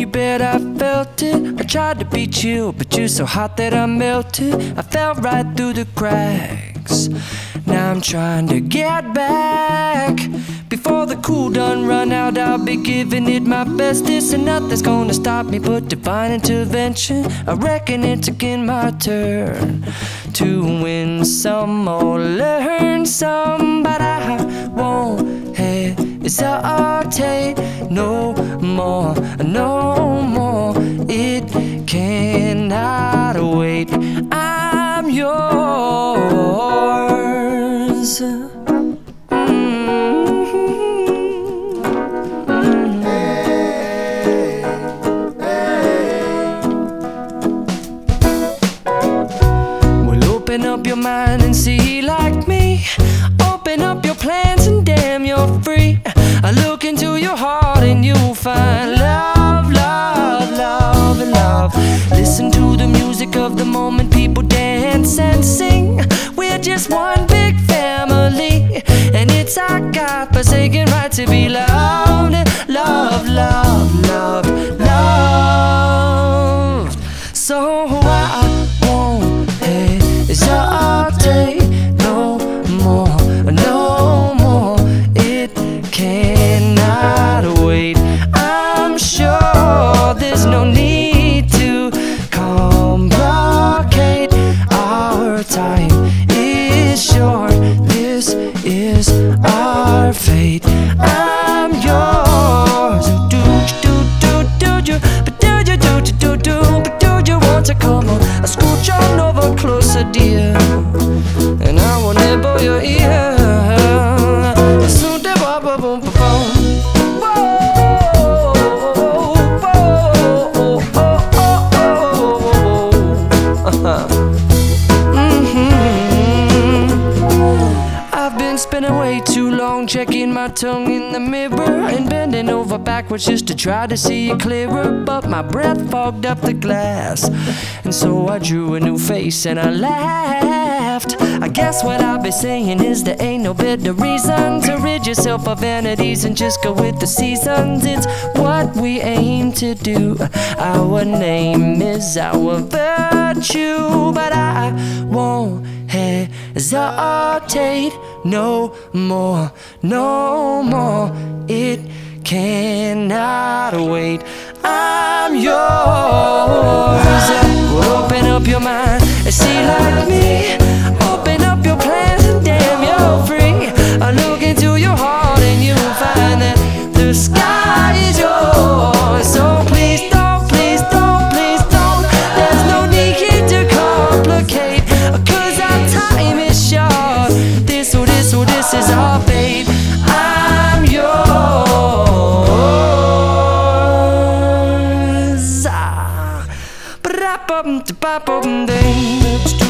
bet I felt it. I tried to beat you, but you're so hot that I melted. I fell right through the cracks. Now I'm trying to get back. Before the cool done run out, I'll be giving it my bestest, and nothing's gonna stop me but divine intervention. I reckon it's again my turn to win some or learn some, but I won't hesitate no more, no more. It cannot wait. I'm yours. Open up your mind and see like me. Open up your plans and damn, you're free. I look into your heart and you'll find love, love, love, and love. Listen to the music of the moment, people dance and sing. We're just one big family, and it's our God-forsaken right to be loved, love, love, love, loved. So I won't hesitate no more, no more. It cannot wait. I'm sure there's no need to complicate. Our time is short. This is our fate. I'm yours. Do you, but do you, but do you want to come on? I scooch on over closer, dear, and I will nibble your ear. Soon to boom, boom, boom, boom. I've been spending way too long checking my tongue in the mirror and bending over backwards just to try to see it clearer, but my breath fogged up the glass, and so I drew a new face and I laughed. I guess what I'll be saying is there ain't no better reason to rid yourself of vanities and just go with the seasons. It's what we aim to do. Our name is our virtue, but I won't hesitate no more, no more. It cannot wait. I'm yours. Open up your mind and see like me. Open up your plans and damn, you're free. I look into your heart and you'll find that the sky is yours. So please don't, please don't, please don't. There's no need to complicate, 'cause our time is short. This is our fate. I'm yours. Ba-da-bum-da-ba-bum-ding.